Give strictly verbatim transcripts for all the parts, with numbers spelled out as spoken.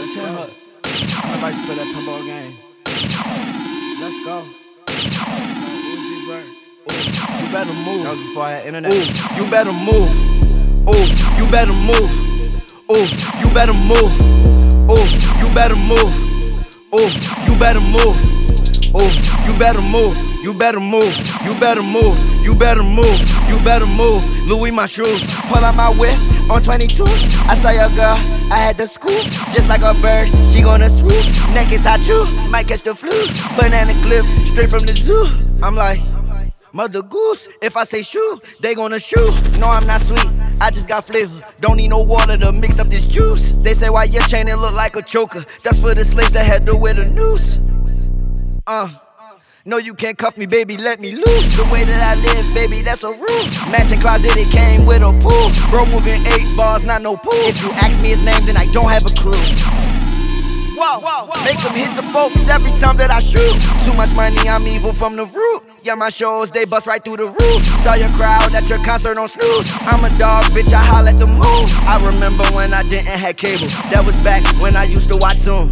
ten hook. I remember I used to play that pinball game. Let's go. No, Uzi Vert. Ooh, you better move. That was before I had internet. Ooh, you better move. Ooh, you better move. Ooh, you better move. Ooh, you better move. Ooh, you better move. Ooh, you better move. You better move. You better move. You better move. You better move. Louis my shoes. Pull out my whip on twenty-twos. I saw your girl. I had to scoop. Just like a bird, she gonna swoop. Neck is hot too. Might catch the flu. Banana clip straight from the zoo. I'm like, Mother Goose. If I say shoe, they gonna shoot. No, I'm not sweet. I just got flavor. Don't need no water to mix up this juice. They say why your chain it look like a choker. That's for the slaves that had to wear the noose. Uh. No, you can't cuff me, baby, let me loose. The way that I live, baby, that's a rule. Matching closet, it came with a pool. Bro moving eight bars, not no pool. If you ask me his name, then I don't have a clue. Whoa, whoa, make them hit the folks every time that I shoot. Too much money, I'm evil from the root. Yeah, my shows, they bust right through the roof. Saw your crowd at your concert on Snooze. I'm a dog, bitch, I holler at the moon. I remember when I didn't have cable. That was back when I used to watch Zoom.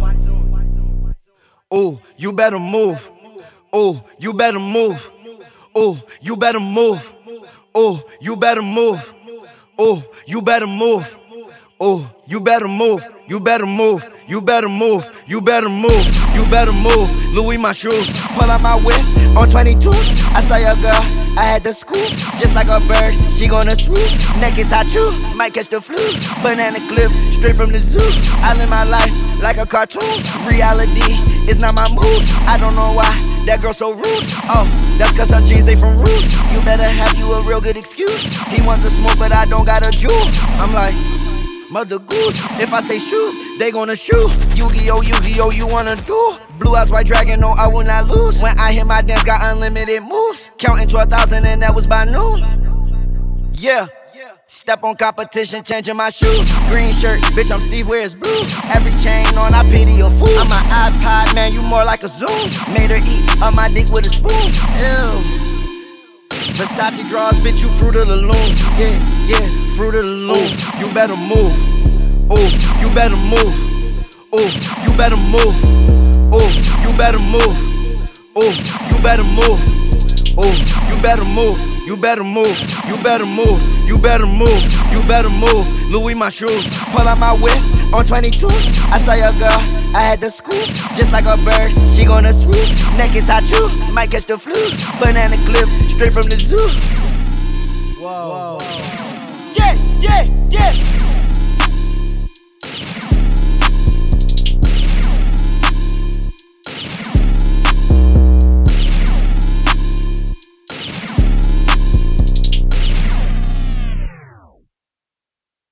Ooh, you better move. Ooh, you better move. Ooh, you better move. Ooh, you better move. Ooh, you better move. Ooh, you better move. You better move. You better move. You better move. You better move. Louis my shoes. Pull out my whip on twenty-twos. I saw your girl. I had to scoop. Just like a bird, she gonna swoop. Neck is hot too. Might catch the flu. Banana clip straight from the zoo. I live my life like a cartoon. Reality is not my move. I don't know why that girl so rude. Oh, that's cause her jeans they from Ruth. You better have you a real good excuse. He want the smoke but I don't got a jewel. I'm like, Mother Goose. If I say shoot, they gonna shoot. Yu-Gi-Oh, Yu-Gi-Oh, you wanna do? Blue eyes, white dragon, no, I will not lose. When I hit my dance, got unlimited moves. Counting twelve thousand and that was by noon. Yeah. Step on competition, changing my shoes. Green shirt, bitch, I'm Steve, where's blue? Every chain on, I pity a fool. I'm an iPod, man, you more like a Zoom. Made her eat on my dick with a spoon. Ew. Versace draws, bitch, you fruit of the loom. Yeah, yeah, fruit of the loom. You better move. Ooh, you better move. Ooh, you better move. Ooh, you better move. Ooh, you better move. Ooh, you better move. You better move. You better move. You better move. You better move. Louis my shoes. Pull out my whip on twenty-twos. I saw your girl. I had to scoop. Just like a bird, she gonna swoop. Neck is hot too. Might catch the flu. Banana clip straight from the zoo. Whoa. Whoa.